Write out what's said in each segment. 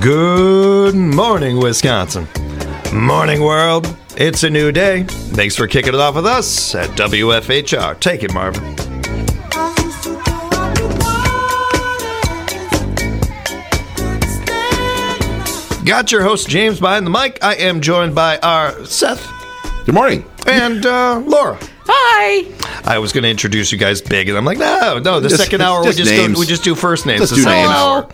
Good morning, Wisconsin. Morning, world. It's a new day. Thanks for kicking it off with us at WFHR. Take it, Marvin. Got your host, James, behind the mic. I am joined by our Seth. Good morning. And Laura. Hi. I was going to introduce you guys big, and I'm like, no. The second hour, we just do first names. Just do second names. hour.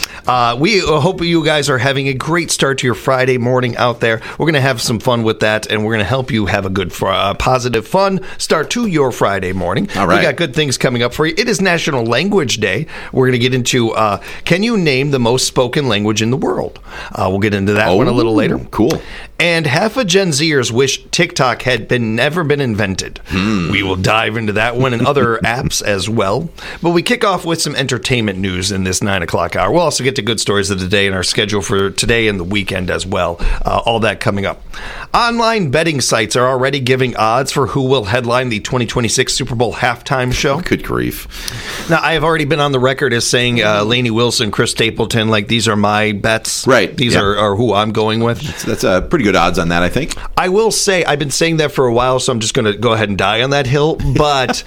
We hope you guys are having a great start to your Friday morning out there. We're going to have some fun with that, and we're going to help you have a good, positive, fun start to your Friday morning. All right. We got good things coming up for you. It is National Language Day. We're going to get into, can you name the most spoken language in the world? We'll get into that one a little later. Cool. And half of Gen Zers wish TikTok had never been invented. We will dive into that one and other apps as well. But we kick off with some entertainment news in this 9 o'clock hour. We'll also get to good stories of the day and our schedule for today and the weekend as well. All that coming up. Online betting sites are already giving odds for who will headline the 2026 Super Bowl halftime show. Good grief. Now, I have already been on the record as saying Lainey Wilson, Chris Stapleton, like these are my bets. Right. These are who I'm going with. That's pretty good odds on that, I think. I will say I've been saying that for a while, so I'm just going to go ahead and die on that hill. But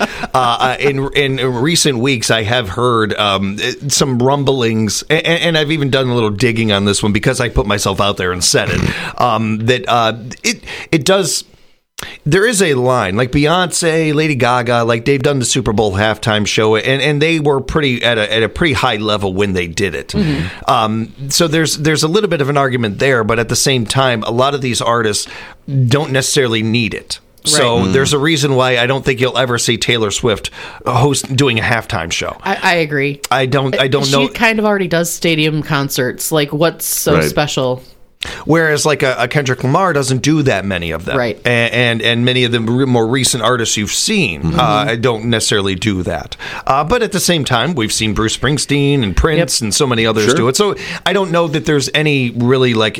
in recent weeks, I have heard some rumblings, and I've even done a little digging on this one because I put myself out there and said it. That it does. There is a line like Beyonce, Lady Gaga, like they've done the Super Bowl halftime show, and they were pretty at a pretty high level when they did it. So there's a little bit of an argument there, but at the same time, a lot of these artists don't necessarily need it. So there's a reason why I don't think you'll ever see Taylor Swift doing a halftime show. I agree. I don't know. She kind of already does stadium concerts. Like, what's so special? Whereas like a Kendrick Lamar doesn't do that many of them. Right. And many of the more recent artists you've seen don't necessarily do that. But at the same time, we've seen Bruce Springsteen and Prince and so many others do it. So I don't know that there's any really like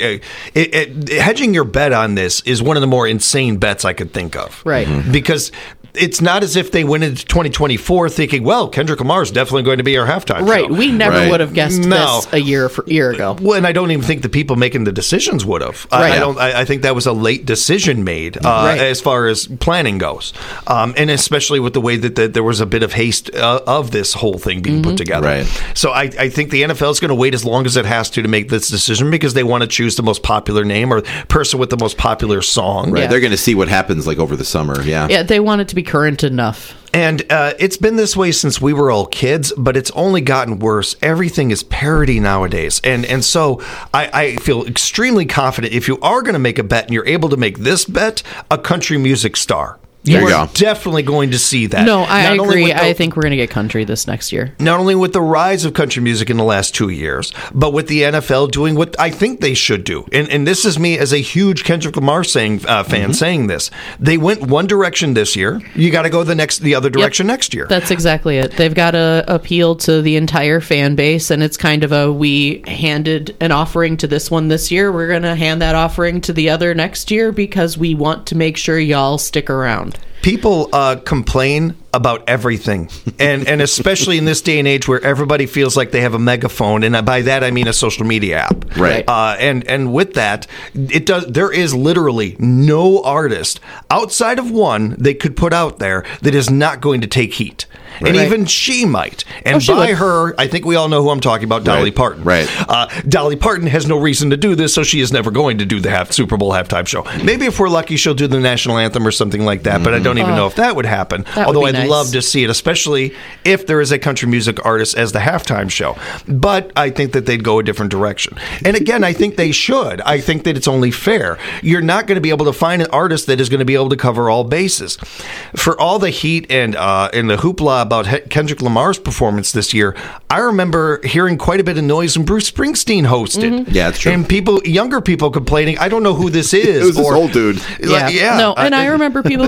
hedging your bet on this is one of the more insane bets I could think of. Right. Because it's not as if they went into 2024 thinking, well, Kendrick Lamar is definitely going to be our halftime show. Right. We never would have guessed this a year ago. Well, and I don't even think the people making the decisions would have. I think that was a late decision made as far as planning goes, and especially with the way that there was a bit of haste of this whole thing being put together. Right. So I think the NFL is going to wait as long as it has to make this decision because they want to choose the most popular name or person with the most popular song. Right. Yeah. They're going to see what happens like over the summer. Yeah. They want it to be current enough. And it's been this way since we were all kids, but it's only gotten worse. Everything is parody nowadays. And so I feel extremely confident if you are going to make a bet and you're able to make this bet, a country music star. There you You're go. definitely going to see that. No, I Not only agree. with the- I think we're going to get country this next year. Not only with the rise of country music in the last 2 years, but with the NFL doing what I think they should do. And this is me as a huge Kendrick Lamar fan saying this. They went one direction this year. You got to go the other direction next year. That's exactly it. They've got to appeal to the entire fan base, and it's kind of we handed an offering to this one this year. We're going to hand that offering to the other next year because we want to make sure y'all stick around. People complain about everything, and especially in this day and age where everybody feels like they have a megaphone, and by that I mean a social media app. Right. And with that, there is literally no artist outside of one they could put out there that is not going to take heat. And even she might. And by her, I think we all know who I'm talking about, Dolly Parton. Right. Dolly Parton has no reason to do this, so she is never going to do the Super Bowl halftime show. Maybe if we're lucky, she'll do the national anthem or something like that, but I don't even know if that would happen. Although I'd love to see it, especially if there is a country music artist as the halftime show. But I think that they'd go a different direction. And again, I think they should. I think that it's only fair. You're not going to be able to find an artist that is going to be able to cover all bases. For all the heat and the hoopla about Kendrick Lamar's performance this year, I remember hearing quite a bit of noise when Bruce Springsteen hosted. Yeah, that's true. And younger people complaining, I don't know who this is. It was this old dude. Yeah. No, and I remember people complaining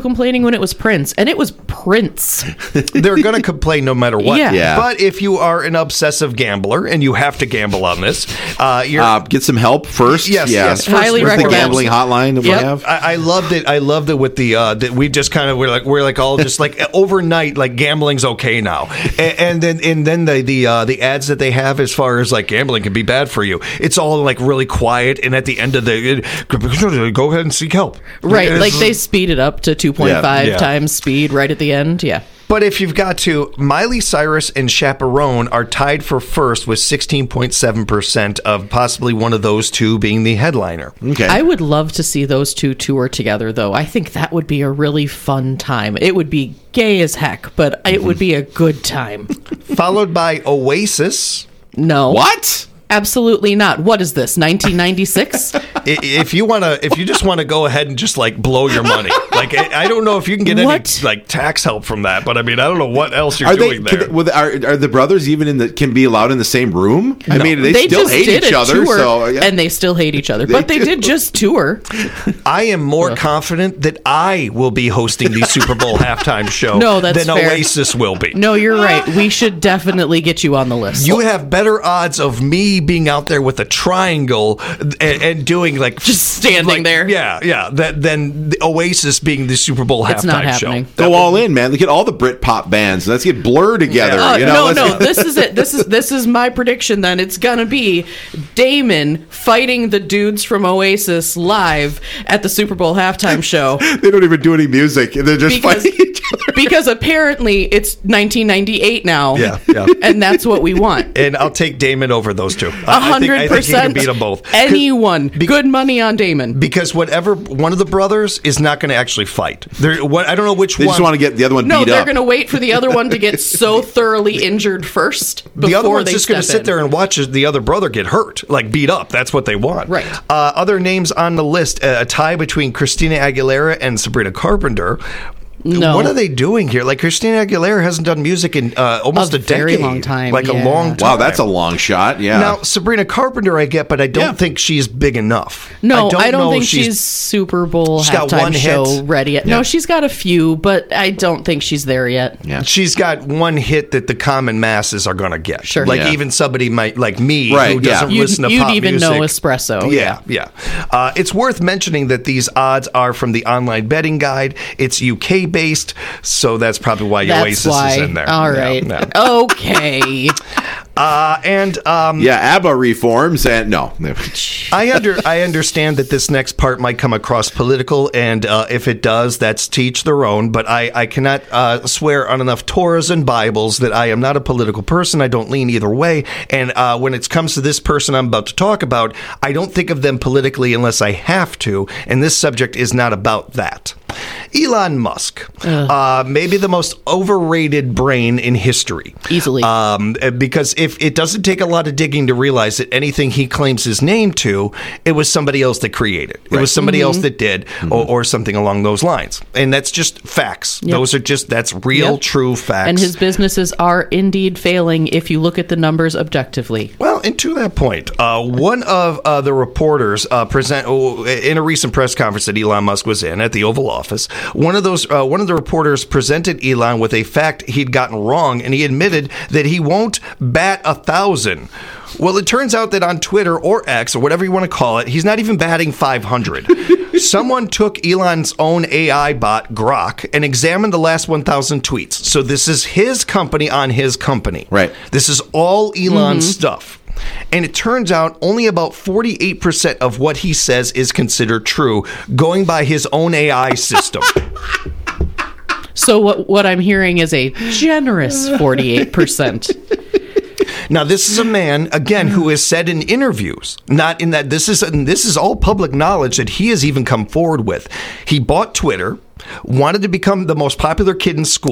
when it was Prince, and it was Prince. They're going to complain no matter what. Yeah. But if you are an obsessive gambler and you have to gamble on this, get some help first. Yes. Highly Where's the recommend. gambling hotline that we have? I loved it. I loved it with the that we just kind of we're like all just like overnight, like gambling's okay now, and then the ads that they have as far as like gambling can be bad for you. It's all like really quiet, and at the end of go ahead and seek help. Right, like they speed it up to 2.5 times speed right at the end. Yeah. But if you've got to, Miley Cyrus and Chaperone are tied for first with 16.7% of possibly one of those two being the headliner. Okay. I would love to see those two tour together, though. I think that would be a really fun time. It would be gay as heck, but it would be a good time. Followed by Oasis. No. What? Absolutely not. What is this, 1996? If you just want to go ahead and just like blow your money, like I don't know if you can get any like tax help from that, but I mean I don't know what else you're doing there. Are the brothers even can be allowed in the same room? No. I mean they still hate each other, and they still hate each other, but they did just tour. I am more confident that I will be hosting the Super Bowl halftime show than fair. Oasis will be. No, you're right. We should definitely get you on the list. You have better odds of me being out there with a triangle and doing like just standing there. Yeah. Than the Oasis being the Super Bowl halftime show. It's not happening. Go all in, man. Look at all the Britpop bands. Let's get Blur together. No. This is it. This is my prediction. Then it's gonna be Damon fighting the dudes from Oasis live at the Super Bowl halftime show. They don't even do any music. They're just fighting each other. Because apparently it's 1998 now. Yeah. And that's what we want. And I'll take Damon over those two. 100%. I think he can beat them both. Anyone. Good money on Damon. Because whatever one of the brothers is not going to actually fight. I don't know which one. They just want to get the other one beat up. No, they're going to wait for the other one to get so thoroughly injured first before the other one's they just going to sit there and watch the other brother get hurt, like beat up. That's what they want. Right. Other names on the list, a tie between Christina Aguilera and Sabrina Carpenter. No. What are they doing here? Like, Christina Aguilera hasn't done music in almost a decade. Very long time. Like a long time. Wow, that's a long shot. Yeah. Now, Sabrina Carpenter I get, but I don't think she's big enough. No, I don't think she's Super Bowl halftime show ready yet. Yeah. No, she's got a few, but I don't think she's there yet. Yeah. She's got one hit that the common masses are going to get. Sure. Like even somebody like me who doesn't listen to pop music. You'd even know Espresso. Yeah. It's worth mentioning that these odds are from the online betting guide. It's UK-based. So that's probably why Oasis is in there. All right. Okay. ABBA reforms and no. I understand that this next part might come across political, and if it does, that's to each their own. But I cannot swear on enough Torahs and Bibles that I am not a political person. I don't lean either way. And when it comes to this person I'm about to talk about, I don't think of them politically unless I have to. And this subject is not about that. Elon Musk, maybe the most overrated brain in history. Easily. Because if it doesn't take a lot of digging to realize that anything he claims his name to, it was somebody else that created. It was somebody else that did, or something along those lines. And that's just facts. Yep. That's real, true facts. And his businesses are indeed failing if you look at the numbers objectively. Well, and to that point, one of the reporters in a recent press conference that Elon Musk was in at the Oval Office, one of the reporters presented Elon with a fact he'd gotten wrong, and he admitted that he won't bat 1,000. Well, it turns out that on Twitter or X or whatever you want to call it, he's not even batting 500. Someone took Elon's own AI bot, Grok, and examined the last 1,000 tweets. So this is his company on his company. Right. This is all Elon's stuff. And it turns out only about 48% of what he says is considered true, going by his own AI system. So what I'm hearing is a generous 48%. Now, this is a man, again, who has said in interviews, not in that this is all public knowledge that he has even come forward with. He bought Twitter, wanted to become the most popular kid in school.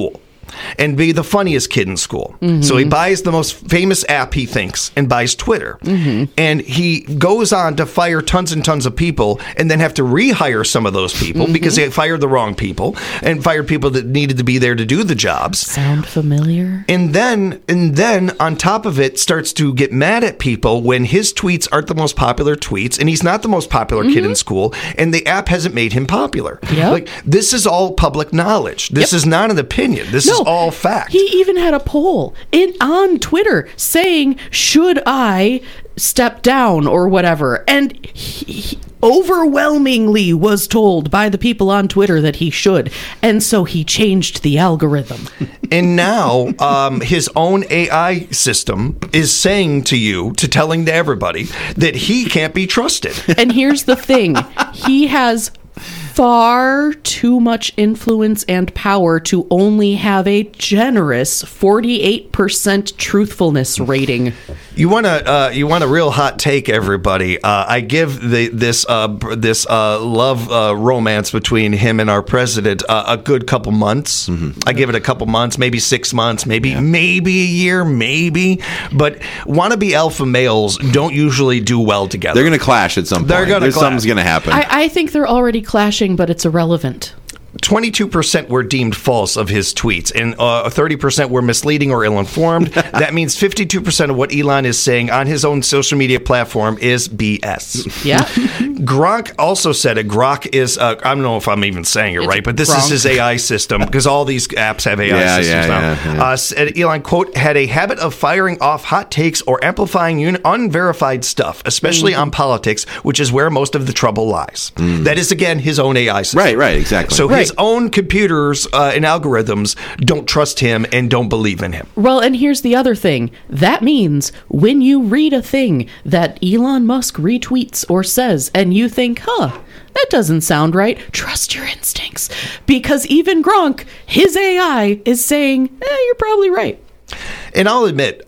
and be the funniest kid in school. So he buys the most famous app, he thinks, and buys Twitter. And he goes on to fire tons and tons of people and then have to rehire some of those people because they fired the wrong people and fired people that needed to be there to do the jobs. Sound familiar? And then on top of it, starts to get mad at people when his tweets aren't the most popular tweets, and he's not the most popular kid in school, and the app hasn't made him popular. Yep. Like, this is all public knowledge. This is not an opinion. This is all fact. He even had a poll on Twitter saying, should I step down or whatever? And he overwhelmingly was told by the people on Twitter that he should. And so he changed the algorithm. And now his own AI system is saying telling to everybody that he can't be trusted. And here's the thing. He has far too much influence and power to only have a generous 48% truthfulness rating. You want a real hot take, everybody? I give this love romance between him and our president a good couple months. I give it a couple months, maybe 6 months, maybe a year, maybe. But wannabe alpha males don't usually do well together. They're going to clash at some point. Something's going to happen. I think they're already clashing, but it's irrelevant. 22% were deemed false of his tweets, and 30% were misleading or ill-informed. That means 52% of what Elon is saying on his own social media platform is BS. Yeah. Grok also said it. Grok is, I don't know if I'm even saying it right, but this is his AI system, because all these apps have AI systems now. Said Elon, quote, had a habit of firing off hot takes or amplifying unverified stuff, especially on politics, which is where most of the trouble lies. That is, again, his own AI system. Right, exactly. So his own computers and algorithms don't trust him and don't believe in him. Well, and here's the other thing. That means when you read a thing that Elon Musk retweets or says, and you think, that doesn't sound right, trust your instincts. Because even Gronk, his AI, is saying, you're probably right. And I'll admit,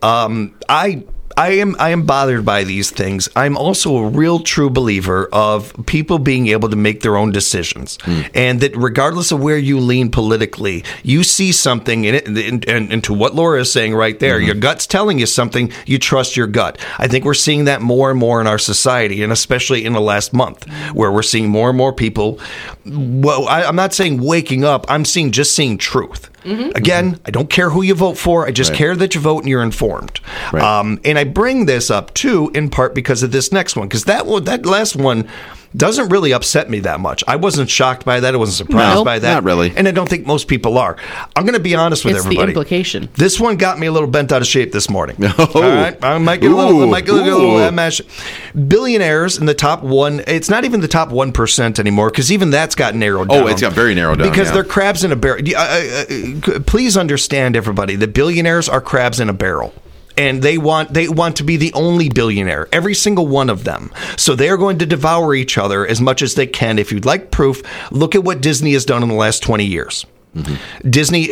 I am bothered by these things. I'm also a real true believer of people being able to make their own decisions, and that regardless of where you lean politically, you see something in it, and to what Laura is saying right there, your gut's telling you something, you trust your gut. I think we're seeing that more and more in our society, and especially in the last month, where we're seeing more and more people. Well, I'm not saying waking up. I'm seeing truth. Again, I don't care who you vote for. I just care that you vote and you're informed. And I bring this up, too, in part because of this next one, because that last one doesn't really upset me that much. I wasn't shocked by that. I wasn't surprised by that. Not really. And I don't think most people are. I'm going to be honest with everybody. It's the implication. This one got me a little bent out of shape this morning. Oh. All right? I might get a little mash. Billionaires in the top one. It's not even the top 1% anymore, because even that's got narrowed down. Oh, it's got very narrowed down. Because they're crabs in a barrel. Please understand, everybody, that billionaires are crabs in a barrel. And they want to be the only billionaire, every single one of them. So they are going to devour each other as much as they can. If you'd like proof, look at what Disney has done in the last 20 years. Disney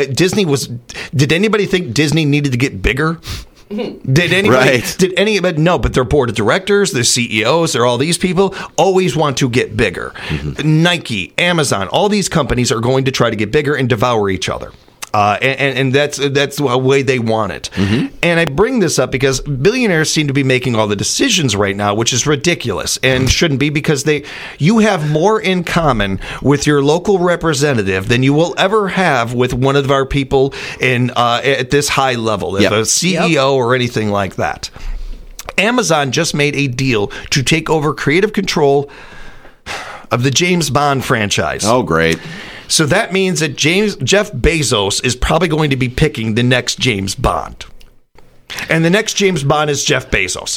did anybody think Disney needed to get bigger? Did anybody? No, but their board of directors, their CEOs, they're all these people always want to get bigger. Nike, Amazon, all these companies are going to try to get bigger and devour each other. And that's the way they want it. And I bring this up because billionaires seem to be making all the decisions right now, which is ridiculous and shouldn't be, because you have more in common with your local representative than you will ever have with one of our people at this high level, a CEO or anything like that. Amazon just made a deal to take over creative control of the James Bond franchise. Oh, great. So that means that Jeff Bezos is probably going to be picking the next James Bond. And the next James Bond is Jeff Bezos.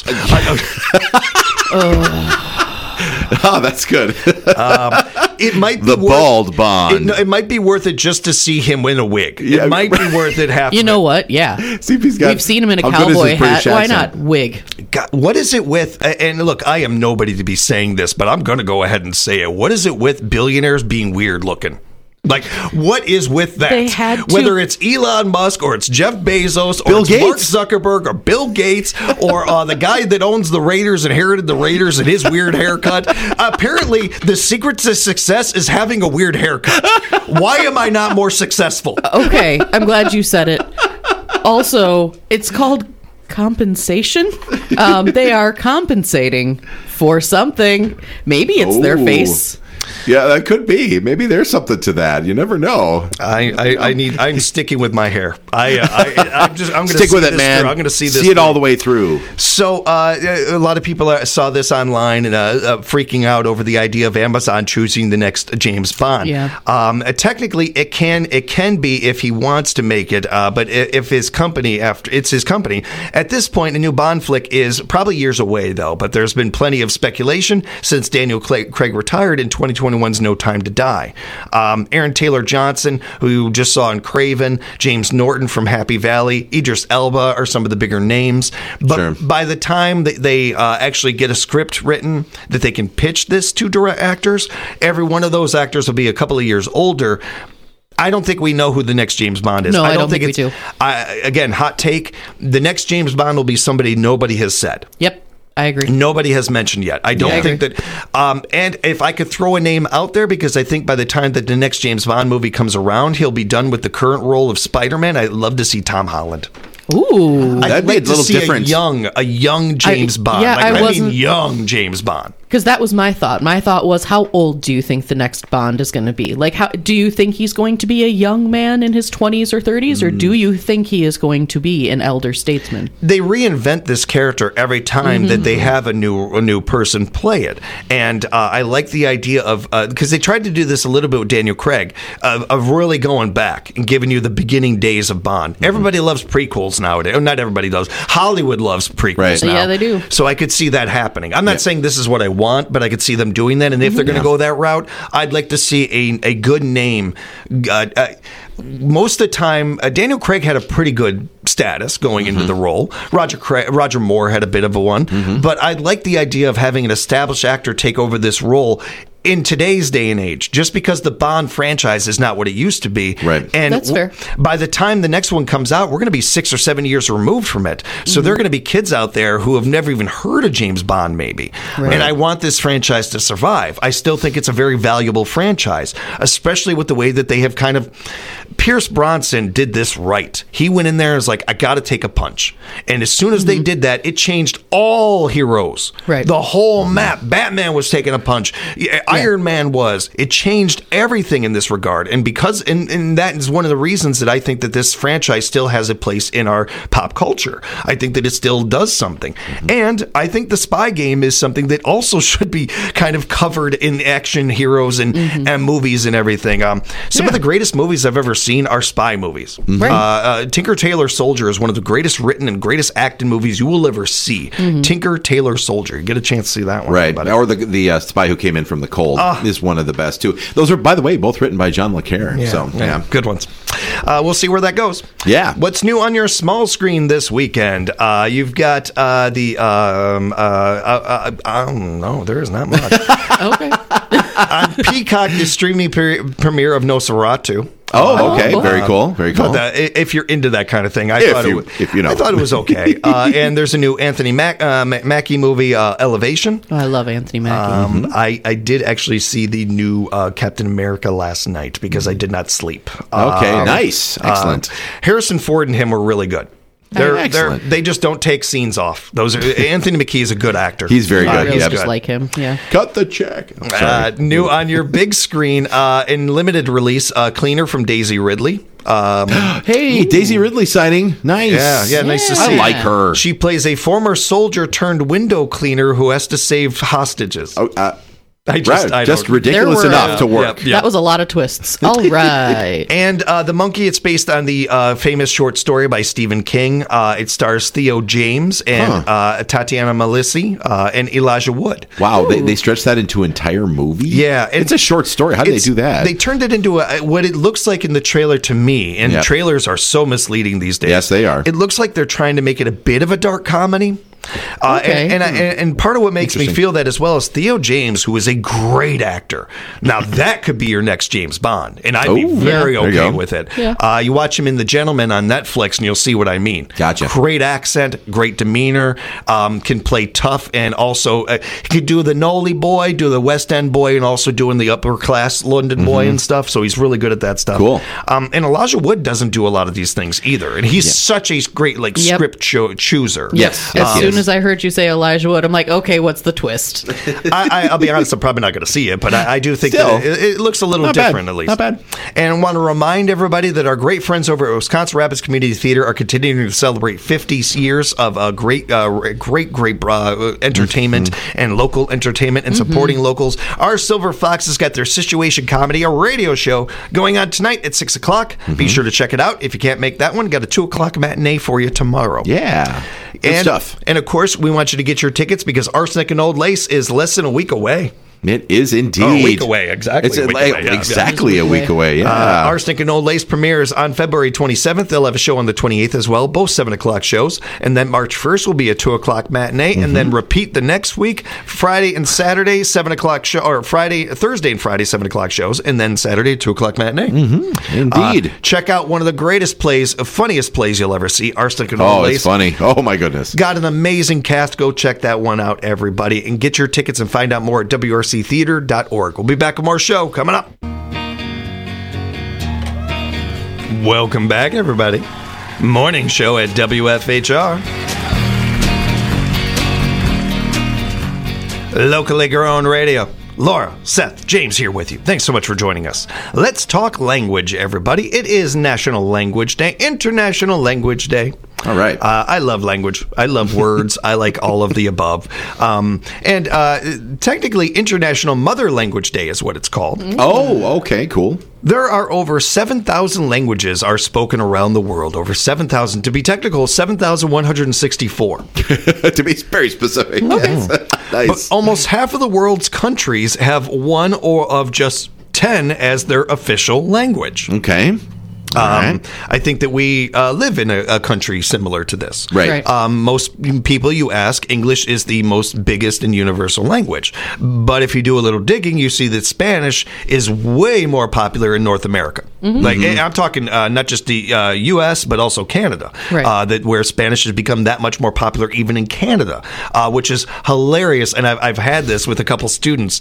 Oh, that's good. It might be the bald Bond. It might be worth it just to see him in a wig. It might be worth it half. You know what? Yeah. We've seen him in a cowboy hat. Why not? Wig. God, what is it with, and look, I am nobody to be saying this, but I'm going to go ahead and say it. What is it with billionaires being weird looking? Like, what is with that? They had to. Whether it's Elon Musk or it's Jeff Bezos or Bill it's Gates. Mark Zuckerberg or Bill Gates or the guy that owns the Raiders, inherited the Raiders and his weird haircut. Apparently, the secret to success is having a weird haircut. Why am I not more successful? Okay, I'm glad you said it. Also, it's called compensation. They are compensating for something. Maybe it's their Ooh. face. Yeah, that could be. Maybe there's something to that. You never know. I'm sticking with my hair. I'm going to Stick with it, man. I'm going to see this. See it all the way through. So a lot of people saw this online and freaking out over the idea of Amazon choosing the next James Bond. Yeah. Technically, it can be if he wants to make it, but if his company it's his company at this point, a new Bond flick is probably years away though. But there's been plenty of speculation since Daniel Craig retired in 2021's No Time to Die. Aaron Taylor Johnson, who you just saw in Craven, James Norton from Happy Valley, Idris Elba are some of the bigger names. But by the time they actually get a script written that they can pitch this to direct actors, every one of those actors will be a couple of years older. I don't think we know who the next James Bond is. No, I don't think we do. Again, hot take, the next James Bond will be somebody nobody has said. Yep. I agree. Nobody has mentioned yet. I don't think that. And if I could throw a name out there, because I think by the time that the next James Bond movie comes around, he'll be done with the current role of Spider-Man. I'd love to see Tom Holland. Ooh, that'd be a little different. A young James Bond. Yeah, I mean young James Bond. Because that was my thought. My thought was, how old do you think the next Bond is going to be? Like, how do you think he's going to be a young man in his 20s or 30s, or do you think he is going to be an elder statesman? They reinvent this character every time that they have a new person play it, and I like the idea of because they tried to do this a little bit with Daniel Craig of really going back and giving you the beginning days of Bond. Everybody loves prequels nowadays. Not everybody does. Hollywood loves prequels now. Yeah, they do. So I could see that happening. I'm not saying this is what I want, but I could see them doing that. And if they're going to go that route, I'd like to see a good name. Most of the time, Daniel Craig had a pretty good status going into the role. Roger Moore had a bit of a one. But I'd like the idea of having an established actor take over this role in today's day and age, just because the Bond franchise is not what it used to be. Right. And that's fair. By the time the next one comes out, we're going to be 6 or 7 years removed from it. So there are going to be kids out there who have never even heard of James Bond, maybe. Right. And I want this franchise to survive. I still think it's a very valuable franchise, especially with the way that they have kind of... Pierce Bronson did this right. He went in there and was like, I got to take a punch. And as soon as they did that, it changed all heroes. Right. The whole map. Batman was taking a punch. Iron Man was. It changed everything in this regard. And because, and that is one of the reasons that I think that this franchise still has a place in our pop culture. I think that it still does something. And I think the Spy Game is something that also should be kind of covered in action heroes and movies and everything. Some of the greatest movies I've ever seen are spy movies. Right. Tinker Tailor Soldier is one of the greatest written and greatest acted movies you will ever see. Tinker Tailor Soldier. You get a chance to see that one. Right. Or the Spy Who Came In From the Cold is one of the best, too. Those are, by the way, both written by John Le Carre. Yeah, So, yeah. Good ones. We'll see where that goes. Yeah. What's new on your small screen this weekend? You've got I don't know. There is not much. Okay. On Peacock, the streaming premiere of Nosferatu. Oh, okay. Very cool. Very cool. If you're into that kind of thing, I thought it was okay. And there's a new Anthony Mackie movie, Elevation. Oh, I love Anthony Mackie. I did actually see the new Captain America last night because I did not sleep. Okay, nice. Excellent. Harrison Ford and him were really good. They just don't take scenes off. Anthony Mackie is a good actor. He's very good. I really He's just like him. Yeah. Cut the check. New on your big screen in limited release, Cleaner from Daisy Ridley. Hey, Daisy Ridley sighting. Nice. Yeah, nice to see. I like her. She plays a former soldier turned window cleaner who has to save hostages. Just ridiculous enough to work. That was a lot of twists. All right. And The Monkey, it's based on the famous short story by Stephen King. It stars Theo James and Tatiana Maslany and Elijah Wood. Wow, they stretched that into an entire movie? Yeah. It's a short story. How did they do that? They turned it into what it looks like in the trailer to me, and trailers are so misleading these days. Yes, they are. It looks like they're trying to make it a bit of a dark comedy. Okay. And part of what makes me feel that as well is Theo James, who is a great actor. Now, that could be your next James Bond, and I'd be very okay with it. Yeah. You watch him in The Gentleman on Netflix, and you'll see what I mean. Gotcha. Great accent, great demeanor, can play tough, and also he could do the Nolly boy, do the West End boy, and also doing the upper class London boy and stuff, so he's really good at that stuff. Cool. And Elijah Wood doesn't do a lot of these things either, and he's such a great script chooser. Yes. As soon as I heard you say Elijah Wood, I'm like, okay, what's the twist? I'll be honest, I'm probably not going to see it, but I do think that it looks a little different, at least. Not bad. And I want to remind everybody that our great friends over at Wisconsin Rapids Community Theater are continuing to celebrate 50 years of great entertainment and local entertainment and supporting locals. Our Silver Fox has got their Situation Comedy, a radio show, going on tonight at 6 o'clock. Be sure to check it out. If you can't make that one, got a 2 o'clock matinee for you tomorrow. Yeah. Good stuff. And of course, we want you to get your tickets because Arsenic and Old Lace is less than a week away. It is indeed. A week away, exactly. It's a week away, exactly a week away, yeah. Arsenic and Old Lace premieres on February 27th. They'll have a show on the 28th as well, both 7 o'clock shows. And then March 1st will be a 2 o'clock matinee, and then repeat the next week, Friday and Saturday, 7 o'clock show, or Thursday and Friday, 7 o'clock shows, and then Saturday, 2 o'clock matinee. Indeed. Check out one of the greatest plays, funniest plays you'll ever see, Arsenic and Old Lace. Oh, it's funny. Oh, my goodness. Got an amazing cast. Go check that one out, everybody, and get your tickets and find out more at wrctheater.org. We'll be back with more show coming up. Welcome back, everybody. Morning show at WFHR. Locally grown radio. Laura, Seth, James here with you. Thanks so much for joining us. Let's talk language, everybody. It is National Language Day, International Language Day. All right. I love language. I love words. I like all of the above. And technically, International Mother Language Day is what it's called. Oh, okay, cool. There are over 7,000 languages are spoken around the world. Over 7,000. To be technical, 7,164. To be very specific. Okay. Yes. Nice. But almost half of the world's countries have one or of just 10 as their official language. Okay. Right. I think that we live in a country similar to this. Right. Most people you ask, English is the most biggest and universal language. But if you do a little digging, you see that Spanish is way more popular in North America. Like I'm talking not just the U.S., but also Canada, that where Spanish has become that much more popular even in Canada, which is hilarious. And I've had this with a couple students.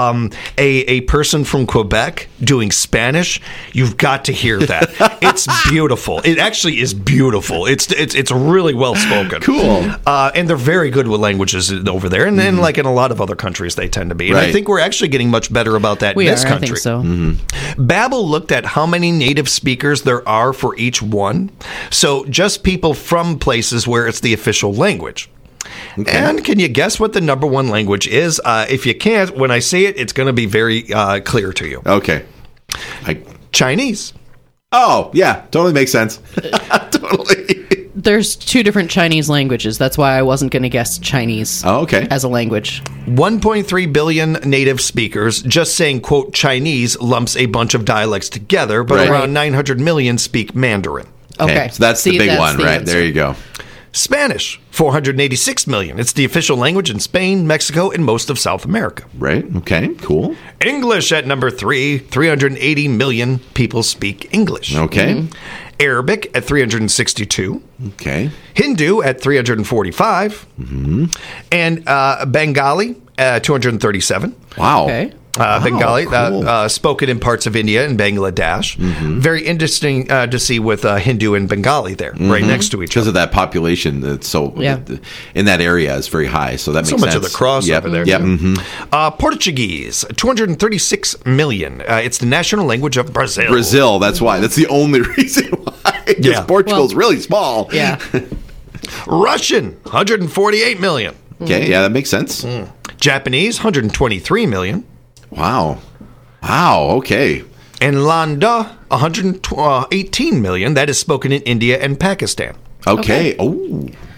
A person from Quebec doing Spanish, you've got to hear that. It's beautiful. It actually is beautiful. It's really well spoken. Cool. And they're very good with languages over there. And then, like in a lot of other countries, they tend to be. And I think we're actually getting much better about that in this country. I think so. Babbel looked at how many native speakers there are for each one. So just people from places where it's the official language. Okay. And can you guess what the number one language is? If you can't, when I say it, it's going to be very clear to you. Okay. Chinese. Oh, yeah. Totally makes sense. Totally. There's 2 different Chinese languages. That's why I wasn't going to guess Chinese as a language. 1.3 billion native speakers. Just saying, quote, Chinese lumps a bunch of dialects together, but around 900 million speak Mandarin. Okay. So that's the big one, right? There you go. Spanish, 486 million. It's the official language in Spain, Mexico, and most of South America. Right. Okay. Cool. English at number 3, 380 million people speak English. Okay. Arabic at 362. Okay. Hindu at 345. And Bengali at 237. Wow. Okay. Bengali, cool. spoken in parts of India and Bangladesh. Very interesting to see with Hindu and Bengali there, right next to each other. Because of that population that's in that area is very high, so that makes sense. So much of the crossover there. Yep. Portuguese, 236 million. It's the national language of Brazil. Brazil, that's why. That's the only reason why. Because Portugal's really small. Yeah. Russian, 148 million. Okay, yeah, that makes sense. Japanese, 123 million. Wow. Okay. And Landa, 118 million. That is spoken in India and Pakistan. Okay. Oh.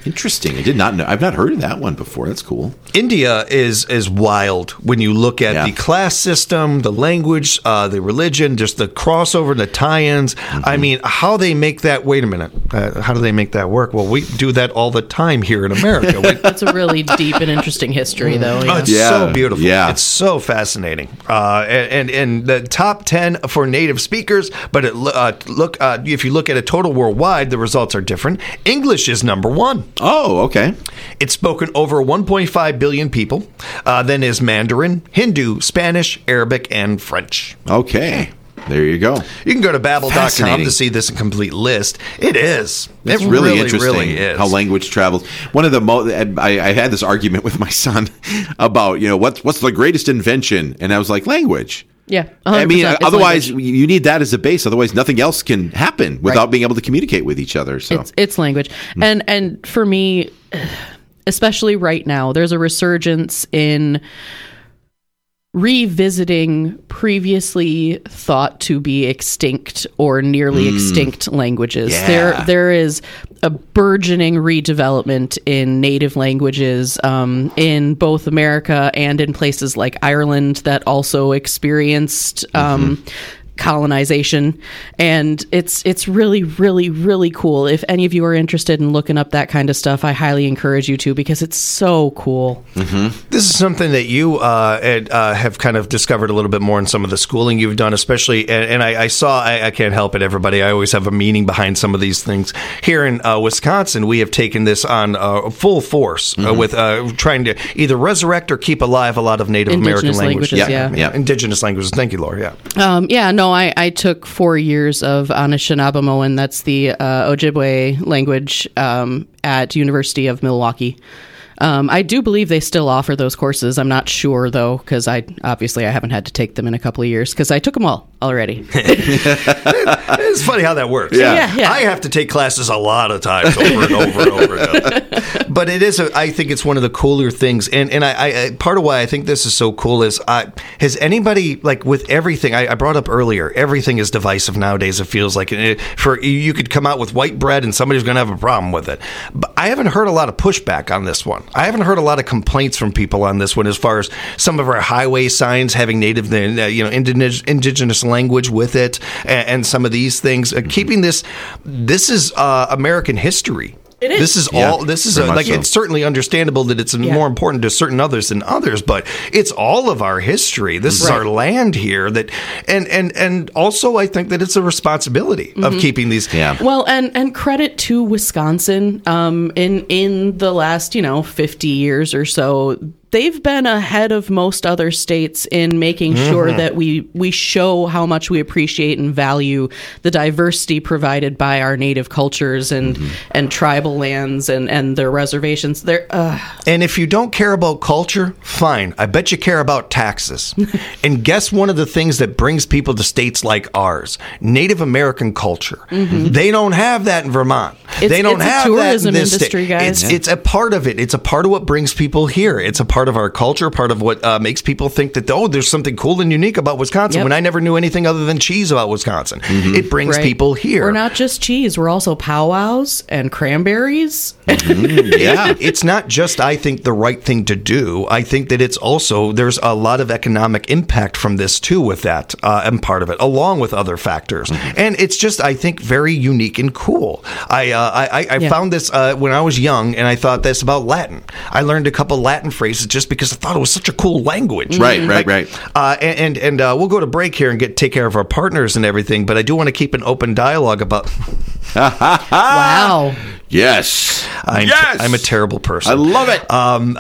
Interesting. I did not know. I've not heard of that one before. That's cool. India is wild when you look at the class system, the language, the religion, just the crossover, the tie-ins. I mean, how they make that. Wait a minute. How do they make that work? Well, we do that all the time here in America. That's a really deep and interesting history, though. Oh, it's so beautiful. Yeah. It's so fascinating. And the top 10 for native speakers, but if you look at it total worldwide, the results are different. English is number 1. Oh, okay. It's spoken over 1.5 billion people. Then is Mandarin, Hindu, Spanish, Arabic, and French. Okay. There you go. You can go to Babbel.com to see this complete list. It is. It's really interesting really is. How language travels. One of the I had this argument with my son about, what's the greatest invention? And I was like, language. Yeah. I mean, otherwise you need that as a base. Otherwise, nothing else can happen without being able to communicate with each other. So it's language. And for me, especially right now, there's a resurgence in revisiting previously thought to be extinct or nearly extinct languages. Yeah. There is a burgeoning redevelopment in native languages in both America and in places like Ireland that also experienced colonization, and it's really, really, really cool. If any of you are interested in looking up that kind of stuff, I highly encourage you to, because it's so cool. This is something that you have kind of discovered a little bit more in some of the schooling you've done, especially, and I saw, I can't help it, everybody, I always have a meaning behind some of these things. Here in Wisconsin, we have taken this on full force with trying to either resurrect or keep alive a lot of Native American languages. Yeah. Indigenous languages. Thank you, Laura. I took 4 years of Anishinaabemowin, that's the Ojibwe language, at University of Milwaukee. I do believe they still offer those courses. I'm not sure, though, because I haven't had to take them in a couple of years, because I took them all already. It's funny how that works. Yeah. I have to take classes a lot of times over and over and over again. But it is, I think it's one of the cooler things. And I part of why I think this is so cool is, has anybody, like with everything, I brought up earlier, everything is divisive nowadays, it feels like. You could come out with white bread and somebody's going to have a problem with it. But I haven't heard a lot of pushback on this one. I haven't heard a lot of complaints from people on this one as far as some of our highway signs having native, indigenous language with it, and some of these things. Keeping this is American history. It is. This is all. This is it's certainly understandable that it's more important to certain others than others, but it's all of our history. This is our land here. That and also I think that it's a responsibility of keeping these. Yeah. Well, and credit to Wisconsin. In the last 50 years or so, they've been ahead of most other states in making sure that we show how much we appreciate and value the diversity provided by our native cultures and tribal lands and their reservations. And if you don't care about culture, fine. I bet you care about taxes. And guess one of the things that brings people to states like ours? Native American culture. They don't have that in Vermont. They don't have a tourism that in this industry, state. guys. It's a part of it. It's a part of what brings people here. It's a part of our culture, part of what makes people think that, there's something cool and unique about Wisconsin when I never knew anything other than cheese about Wisconsin. It brings people here. We're not just cheese. We're also powwows and cranberries. Yeah. It's not just, I think, the right thing to do. I think that it's also, there's a lot of economic impact from this too with that and part of it, along with other factors. And it's just, I think, very unique and cool. I found this when I was young, and I thought this about Latin. I learned a couple Latin phrases just because I thought it was such a cool language. Right. And we'll go to break here and take care of our partners and everything, but I do want to keep an open dialogue about... Wow. Yes. I'm a terrible person. I love it.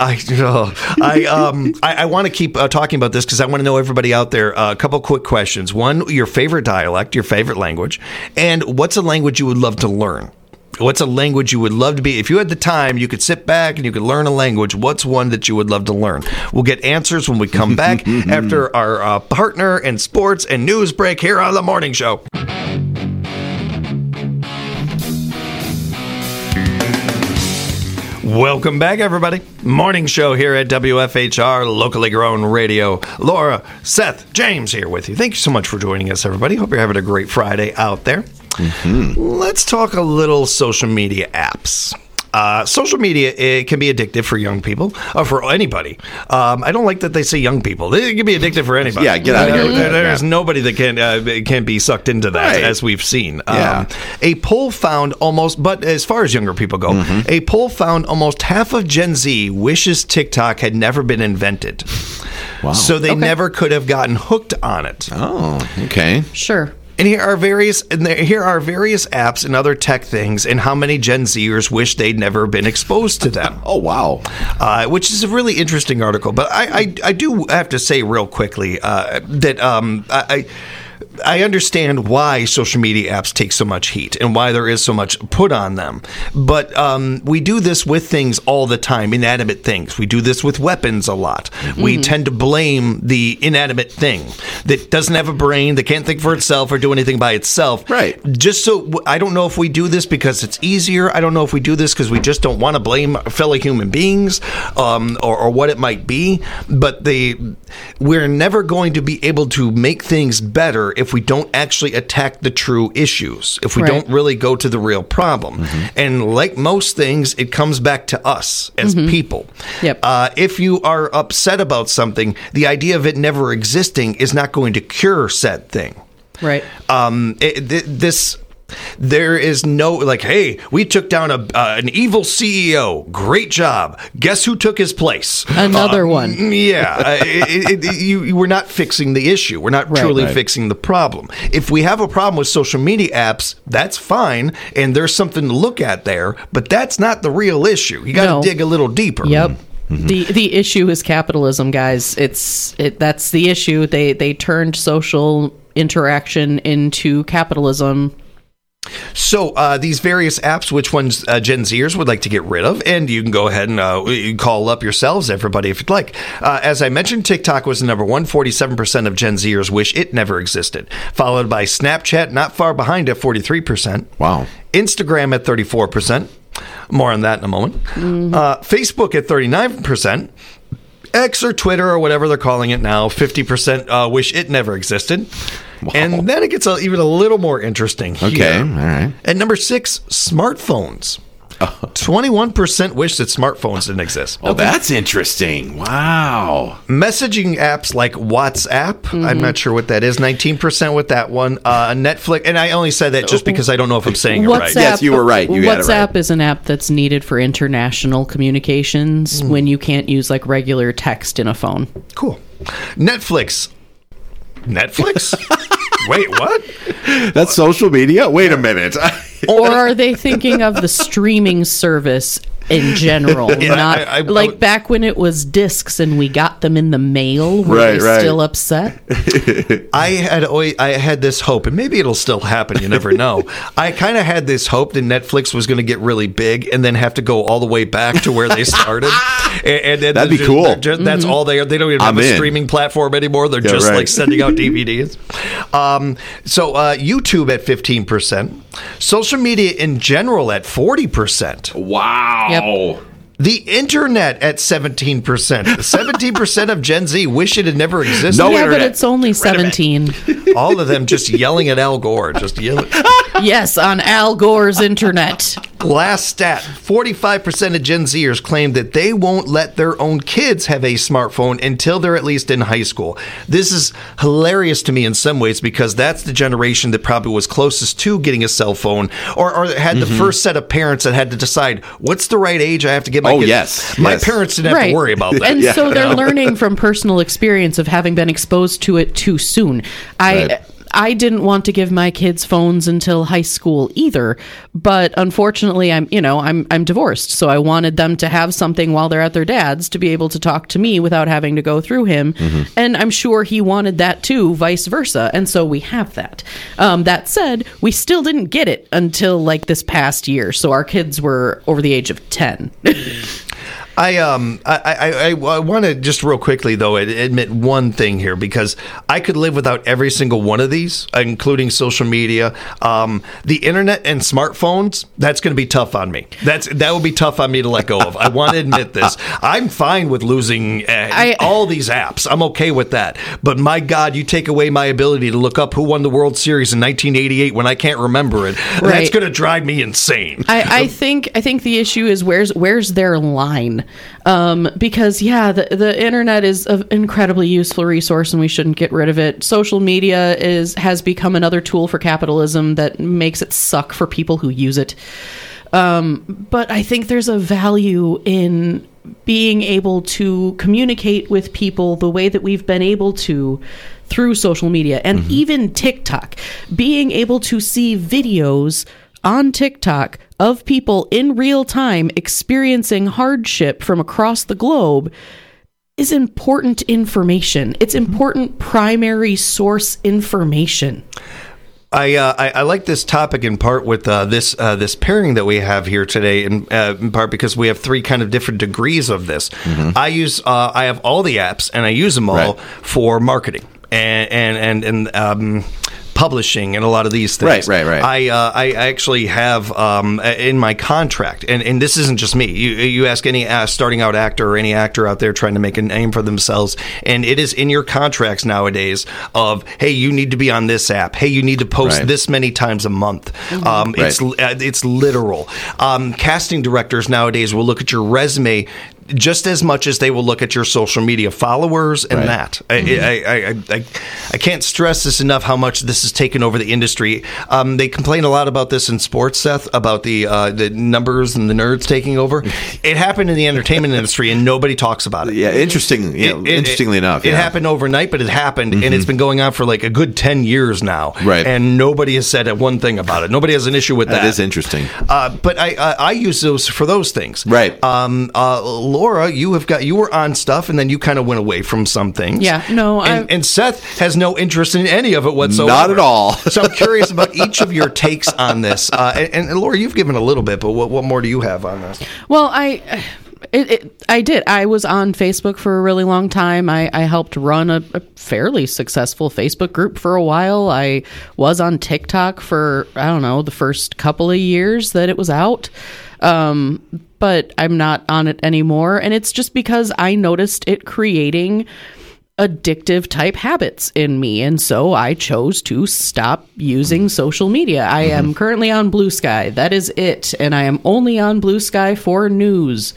I want to keep talking about this because I want to know, everybody out there, a couple quick questions. One, your favorite dialect, your favorite language, and what's a language you would love to learn? What's a language you would love to be? If you had the time, you could sit back and you could learn a language. What's one that you would love to learn? We'll get answers when we come back after our partner and sports and news break here on The Morning Show. Welcome back, everybody. Morning Show here at WFHR, locally grown radio. Laura, Seth, James here with you. Thank you so much for joining us, everybody. Hope you're having a great Friday out there. Let's talk a little social media apps. Social media, it can be addictive for young people, or for anybody. I don't like that they say young people. It can be addictive for anybody. Yeah, get out of here with that. There's nobody that can be sucked into that, Right. as we've seen. Yeah. A poll found but as far as younger people go, a poll found almost half of Gen Z wishes TikTok had never been invented. Wow. So they never could have gotten hooked on it. Oh, okay. Sure. And here are various apps and other tech things, and how many Gen Zers wish they'd never been exposed to them. Oh, wow. Which is a really interesting article. But I do have to say real quickly that I understand why social media apps take so much heat and why there is so much put on them. But we do this with things all the time, inanimate things. We do this with weapons a lot. We tend to blame the inanimate thing that doesn't have a brain, that can't think for itself or do anything by itself. Right. Just so, I don't know if we do this because it's easier. I don't know if we do this because we just don't want to blame fellow human beings or what it might be. But we're never going to be able to make things better if we don't actually attack the true issues, if we don't really go to the real problem. And like most things, it comes back to us as people. Yep. If you are upset about something, the idea of it never existing is not going to cure said thing. Right. There is no, like, hey, we took down an evil CEO. Great job. Guess who took his place? Another one. Yeah. We're not fixing the issue. We're not truly fixing the problem. If we have a problem with social media apps, that's fine, and there's something to look at there, but that's not the real issue. You got to dig a little deeper. Yep. The issue is capitalism, guys. That's the issue. They turned social interaction into capitalism. So these various apps, which ones Gen Zers would like to get rid of, and you can go ahead and you can call up yourselves, everybody, if you'd like. As I mentioned, TikTok was the number one. 47% of Gen Zers wish it never existed, followed by Snapchat, not far behind at 43%. Wow. Instagram at 34%. More on that in a moment. Facebook at 39%. X or Twitter or whatever they're calling it now, 50% wish it never existed. Wow. And then it gets even a little more interesting here. Okay, all right. At number 6, smartphones. 21% wish that smartphones didn't exist. Oh, that's interesting. Wow. Messaging apps like WhatsApp, I'm not sure what that is, 19% with that one. Netflix, and I only said that just because I don't know if I'm saying it right. Yes, you were right. You got it right. WhatsApp is an app that's needed for international communications when you can't use like regular text in a phone. Cool. Netflix? Wait, what? That's social media? Wait a minute. Or are they thinking of the streaming service in general? Not back when it was discs and we got them in the mail. Were they still upset? I had this hope, and maybe it'll still happen. You never know. I kind of had this hope that Netflix was going to get really big and then have to go all the way back to where they started. and that'd be cool. That's all they are. They don't even have a streaming platform anymore. They're just like sending out DVDs. So YouTube at 15%. Social media in general at 40%. Wow. Yep. The internet at 17%. 17% of Gen Z wish it had never existed. No internet. But it's only 17. All of them just yelling at Al Gore. Just yelling. Yes, on Al Gore's internet. Last stat, 45% of Gen Zers claim that they won't let their own kids have a smartphone until they're at least in high school. This is hilarious to me in some ways because that's the generation that probably was closest to getting a cell phone or had the first set of parents that had to decide, what's the right age I have to get my kids? Yes. My parents didn't have to worry about that. And so they're learning from personal experience of having been exposed to it too soon. I didn't want to give my kids phones until high school either, but unfortunately I'm divorced, so I wanted them to have something while they're at their dad's to be able to talk to me without having to go through him. And I'm sure he wanted that too, vice versa. And so we have that. That said, we still didn't get it until like this past year. So our kids were over the age of 10. I want to just real quickly, though, admit one thing here, because I could live without every single one of these, including social media. The internet and smartphones, that's going to be tough on me. That would be tough on me to let go of. I want to admit this. I'm fine with losing all these apps. I'm okay with that. But my God, you take away my ability to look up who won the World Series in 1988 when I can't remember it. Right. That's going to drive me insane. I think the issue is where's their line? Because the internet is an incredibly useful resource and we shouldn't get rid of it. Social media has become another tool for capitalism that makes it suck for people who use it. But I think there's a value in being able to communicate with people the way that we've been able to through social media and even TikTok. Being able to see videos on TikTok of people in real time experiencing hardship from across the globe is important information. It's important primary source information. I like this topic in part with this pairing that we have here today, in part because we have three kind of different degrees of this. I have all the apps and I use them all for marketing and publishing and a lot of these things. Right. I actually have in my contract, and this isn't just me. You ask any starting out actor or any actor out there trying to make a name for themselves, and it is in your contracts nowadays of, hey, you need to be on this app. Hey, you need to post this many times a month. It's literal. Casting directors nowadays will look at your resume just as much as they will look at your social media followers and that. I can't stress this enough how much this has taken over the industry. They complain a lot about this in sports, Seth, about the numbers and the nerds taking over. It happened in the entertainment industry and nobody talks about it. Yeah, interestingly enough. It happened overnight, but it happened and it's been going on for like a good 10 years now. Right. And nobody has said one thing about it. Nobody has an issue with that. That is interesting. But I use those for those things. Right. Laura, you were on stuff, and then you kind of went away from some things. Yeah, no, and Seth has no interest in any of it whatsoever. Not at all. So I'm curious about each of your takes on this. And Laura, you've given a little bit, but what more do you have on this? Well, I did. I was on Facebook for a really long time. I helped run a fairly successful Facebook group for a while. I was on TikTok for, I don't know, the first couple of years that it was out. But I'm not on it anymore. And it's just because I noticed it creating addictive type habits in me. And so I chose to stop using social media. I am currently on Blue Sky. That is it. And I am only on Blue Sky for news.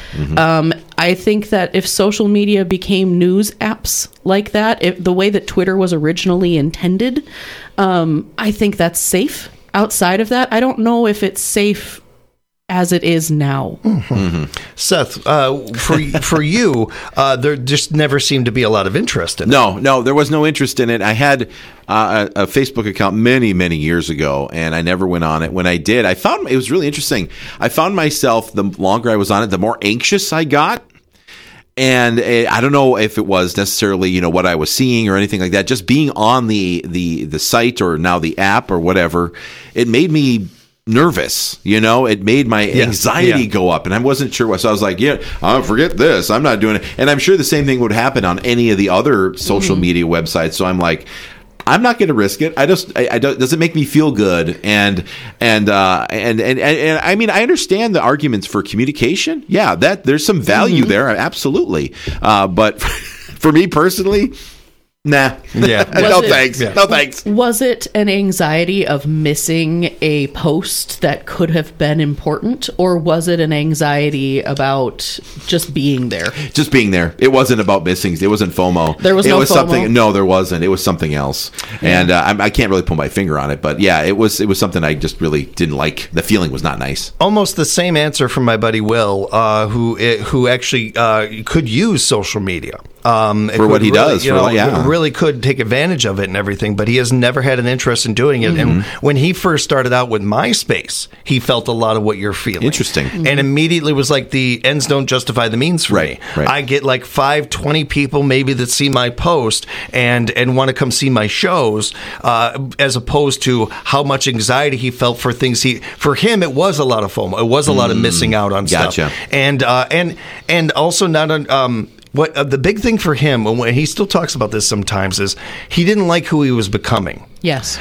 I think that if social media became news apps like that, the way that Twitter was originally intended, I think that's safe. Outside of that, I don't know if it's safe as it is now. Seth, for you, there just never seemed to be a lot of interest in it. No, there was no interest in it. I had a Facebook account many, many years ago, and I never went on it. When I did, I found it was really interesting. I found myself, the longer I was on it, the more anxious I got. And I don't know if it was necessarily, what I was seeing or anything like that. Just being on the site or now the app or whatever, it made me nervous, it made my anxiety go up, and I wasn't sure what. So I was like, forget this. I'm not doing it. And I'm sure the same thing would happen on any of the other social media websites. So I'm like, I'm not going to risk it. I don't. Does it make me feel good? And I mean, I understand the arguments for communication. Yeah, that there's some value there, absolutely. But for me personally, nah. Yeah. No thanks. Yeah. No thanks. Was it an anxiety of missing a post that could have been important, or was it an anxiety about just being there? Just being there. It wasn't about missing. It wasn't FOMO. There was no FOMO. Something. No, there wasn't. It was something else. Yeah. And I can't really put my finger on it, but yeah, it was something I just really didn't like. The feeling was not nice. Almost the same answer from my buddy Will, who actually could use social media. For what he does, really could take advantage of it and everything, but he has never had an interest in doing it. And when he first started out with MySpace, he felt a lot of what you're feeling. Interesting. And immediately was like, the ends don't justify the means for me. Right. I get like 20 people maybe that see my post and want to come see my shows, as opposed to how much anxiety he felt for things. For him, it was a lot of FOMO. It was a lot of missing out on stuff. And also not on. What the big thing for him, when he still talks about this sometimes, is he didn't like who he was becoming. Yes.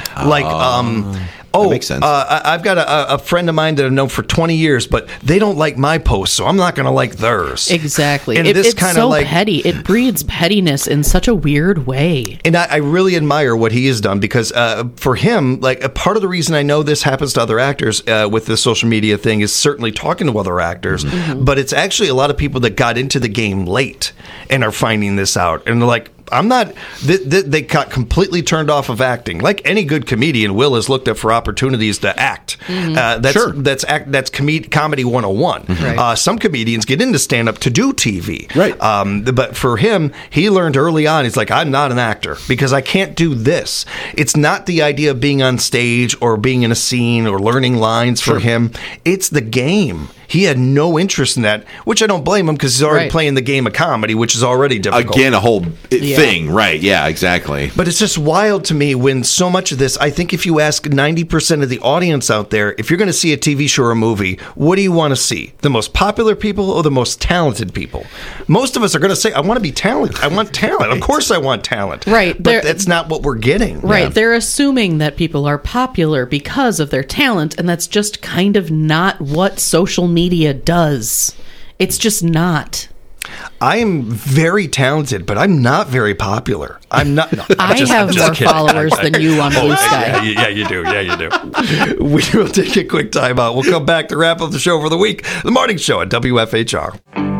That makes sense. I've got a friend of mine that I've known for 20 years, but they don't like my posts, so I'm not going to like theirs. Exactly. And it's so petty. It breeds pettiness in such a weird way. And I really admire what he has done, because for him, like, a part of the reason I know this happens to other actors with the social media thing is certainly talking to other actors, but it's actually a lot of people that got into the game late and are finding this out. And they're like, I'm not. They got completely turned off of acting. Like any good comedian, Will has looked at for opportunities to act. That's comedy 101. Right. Some comedians get into stand up to do TV. Right. But for him, he learned early on. He's like, I'm not an actor because I can't do this. It's not the idea of being on stage or being in a scene or learning lines for him. It's the game. He had no interest in that, which I don't blame him, because he's already playing the game of comedy, which is already difficult. Again, a whole thing, right? Yeah, exactly. But it's just wild to me when so much of this, I think if you ask 90% of the audience out there, if you're going to see a TV show or a movie, what do you want to see? The most popular people or the most talented people? Most of us are going to say, I want to be talented. I want talent. Of course I want talent. Right. But that's not what we're getting. Right. Yeah. They're assuming that people are popular because of their talent, and that's just kind of not what social media does. It's just not. I am very talented, but I'm not very popular. I'm not. No, I have more followers than you on Blue Sky. Yeah, you do. Yeah, you do. We will take a quick time out. We'll come back to wrap up the show for the week. The Morning Show at WFHR.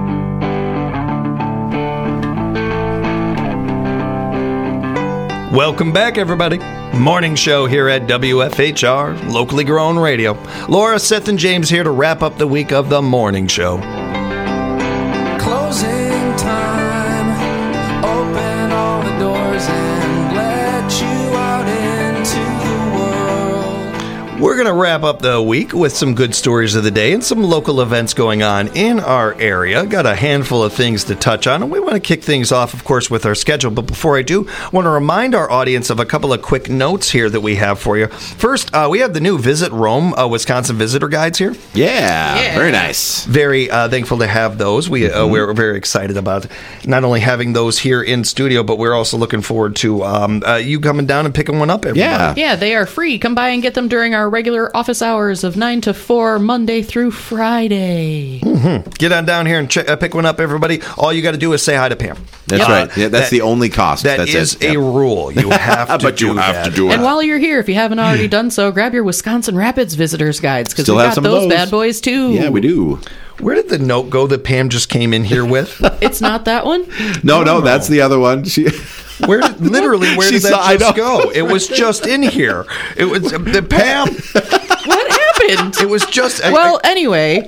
Welcome back, everybody. Morning Show here at WFHR, locally grown radio. Laura, Seth, and James here to wrap up the week of the Morning Show. Closing time. Open all the doors and let you out into the world. We're going to wrap up the week with some good stories of the day and some local events going on in our area. Got a handful of things to touch on, and we want to kick things off, of course, with our schedule. But before I do, I want to remind our audience of a couple of quick notes here that we have for you. First, we have the new Visit Rome, Wisconsin visitor guides here. Yeah, very nice. Very thankful to have those. We're very excited about not only having those here in studio, but we're also looking forward to you coming down and picking one up every month. Yeah, they are free. Come by and get them during our regular office hours of 9 to 4, Monday through Friday. Get on down here and pick one up, everybody. All you got to do is say hi to Pam. That's right. Yeah, that's the only cost. That's a rule. You have to but you have to do it. And while you're here, if you haven't already done so, grab your Wisconsin Rapids visitors guides, because Still we have got some of those those. bad boys too. Yeah, we do. Where did the note go that Pam just came in here with? It's not that one? No, that's the other one. Where did that go? It was just in here. It was the Pam. What happened? It was just. Anyway,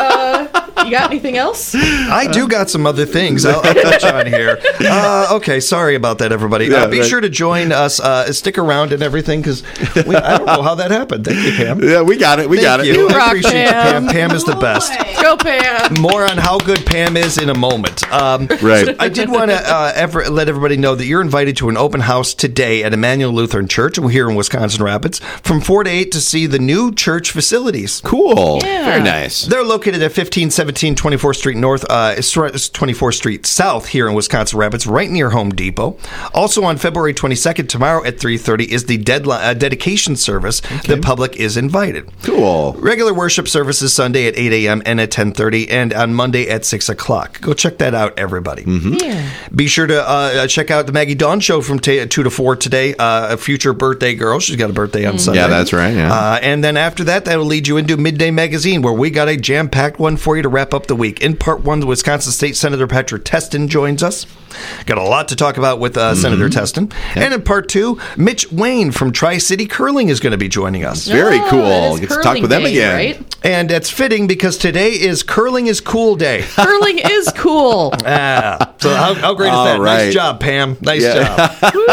you got anything else? I do got some other things I'll touch on here. Okay, sorry about that, everybody. Be sure to join us. Stick around and everything, because I don't know how that happened. Thank you, Pam. Yeah, we got it. Thank you. You I rock, appreciate Pam. you, Pam. Pam is the best. Go, Pam. More on how good Pam is in a moment. Right. So I did want to let everybody know that you're invited to an open house today at Emmanuel Lutheran Church here in Wisconsin Rapids from 4 to 8 to see the new church facilities. Cool. Yeah. Very nice. They're located at 1517 24th Street North, 24th Street South here in Wisconsin Rapids, right near Home Depot. Also on February 22nd, tomorrow at 3:30 is the dedication service. Okay. The public is invited. Cool. Regular worship services Sunday at 8 a.m. and at 10:30, and on Monday at 6 o'clock. Go check that out, everybody. Yeah. Be sure to check out the Maggie Dawn Show from 2 to 4 today. A future birthday girl. She's got a birthday on Sunday. Yeah, that's right. Yeah. And then after that will lead you into Midday Magazine, where we got a jam-packed one for you to wrap wrap up the week. In part one, the Wisconsin State Senator Patrick Testin joins us. Got a lot to talk about with Senator Testin. And in part two, Mitch Wayne from Tri-City Curling is going to be joining us. Very cool. it is Get to talk with them curling day, again. right? And it's fitting because today is Curling is Cool Day. Curling is cool. So how great is All that? right. Nice job, Pam. Nice Yeah. job.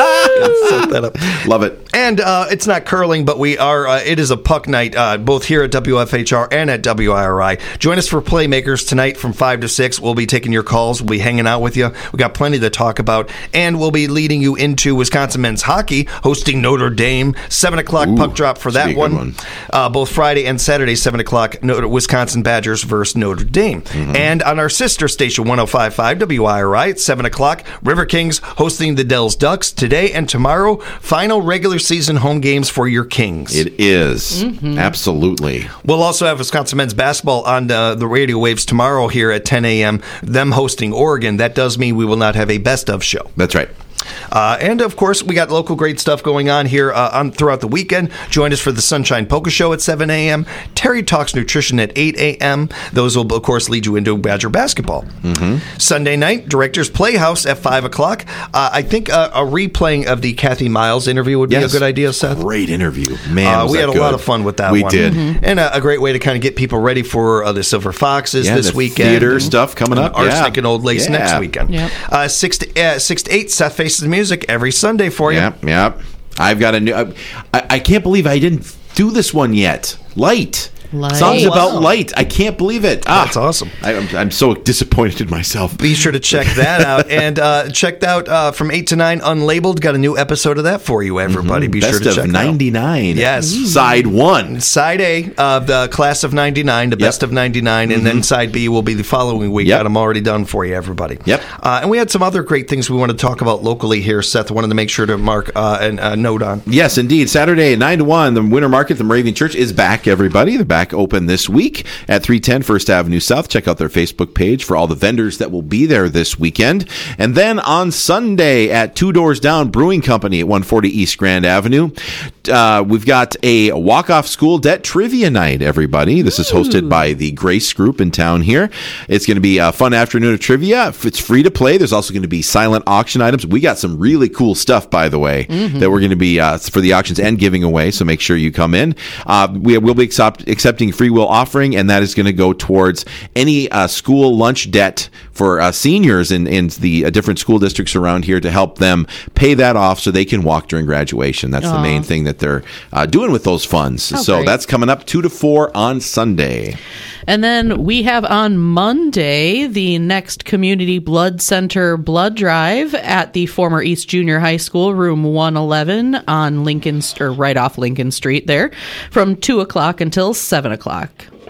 Set that up. Love it. And it's not curling, but we are. It is a puck night, both here at WFHR and at WIRI. Join us for Playmakers tonight from 5 to 6. We'll be taking your calls. We'll be hanging out with you. We got plenty to talk about, and we'll be leading you into Wisconsin men's hockey, hosting Notre Dame. 7 o'clock puck drop for that should be a good one. Both Friday and Saturday, 7 o'clock. Wisconsin Badgers versus Notre Dame. And on our sister station, 105.5 WIRI at 7 o'clock, River Kings hosting the Dells Ducks today and tomorrow. Final regular season home games for your Kings. It is. Absolutely. We'll also have Wisconsin men's basketball on the radio waves tomorrow here at 10 a.m., them hosting Oregon. That does mean we will not have a best of show. That's right. And of course, we got local great stuff going on here throughout the weekend. Join us for the Sunshine Polka Show at 7 a.m. Terry Talks Nutrition at 8 a.m. Those will, of course, lead you into Badger basketball. Sunday night, Directors Playhouse at 5 o'clock. I think a replaying of the Kathy Miles interview would be a good idea, Seth. Great interview. Man, was we that had a good. lot of fun with that we one. We did. And a great way to kind of get people ready for the Silver Foxes this the weekend. Theater stuff coming up. Arsenic and Old Lace next weekend. Yep. 6 to 8, Seth Faces Music every Sunday for you. Yep. I've got a new. I can't believe I didn't do this one yet. Light. Songs about light. I can't believe it. That's awesome. I'm so disappointed in myself. Be sure to check that out. And checked out from 8 to 9, Unlabeled. Got a new episode of that for you, everybody. Be sure to check Best of 99. Yes. Side 1. Side A of the Class of 99, the Best of 99, and then Side B will be the following week. Got them already done for you, everybody. Yep. And we had some other great things we want to talk about locally here, Seth. Wanted to make sure to mark a note on. Yes, indeed. Saturday at 9 to 1, the Winter Market, the Moravian Church is back, everybody. They're back open this week at 310 First Avenue South. Check out their Facebook page for all the vendors that will be there this weekend. And then on Sunday at Two Doors Down Brewing Company at 140 East Grand Avenue, we've got a walk-off school debt trivia night, everybody. This is hosted by the Grace Group in town here. It's going to be a fun afternoon of trivia. It's free to play. There's also going to be silent auction items. We got some really cool stuff, by the way, that we're going to be for the auctions and giving away, so make sure you come in. We will be accepting free will offering, and that is going to go towards any school lunch debt for seniors in the different school districts around here to help them pay that off so they can walk during graduation. That's the main thing that they're doing with those funds. So great. that's coming up 2 to 4 on Sunday. And then we have on Monday the next Community Blood Center blood drive at the former East Junior High School, room 111 on Lincoln, or right off Lincoln Street there, from 2 o'clock until 7 o'clock.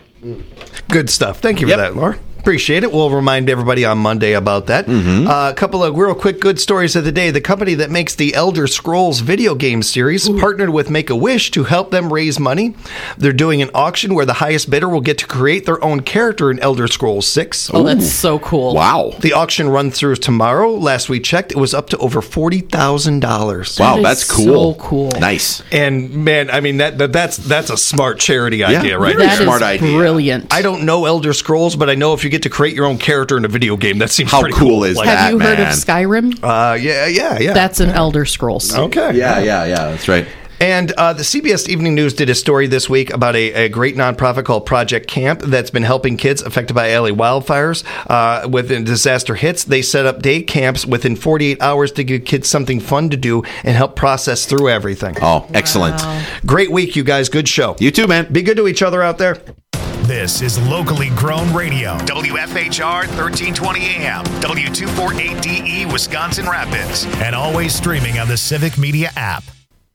Good stuff. Thank you for that, Laura. Appreciate it. We'll remind everybody on Monday about that. A couple of real quick good stories of the day. The company that makes the Elder Scrolls video game series partnered with Make-A-Wish to help them raise money. They're doing an auction where the highest bidder will get to create their own character in Elder Scrolls 6. Oh, that's so cool. Wow. The auction runs through tomorrow. Last we checked, it was up to over $40,000. Wow, That is that's cool. so cool. Nice. And man, I mean that's a smart charity idea, right? very That smart is idea. brilliant. I don't know Elder Scrolls, but I know if you get to create your own character in a video game, that seems How pretty cool is Like, that? Have you heard of man. Skyrim? Yeah. That's an Elder Scrolls. Okay. Yeah, that's right. And the CBS Evening News did a story this week about a great nonprofit called Project Camp that's been helping kids affected by LA wildfires. When disaster hits, they set up day camps within 48 hours to give kids something fun to do and help process through everything. Oh, excellent. Great week, you guys. Good show. You too, man. Be good to each other out there. This is locally grown radio. WFHR 1320 AM, W248DE Wisconsin Rapids, and always streaming on the Civic Media app.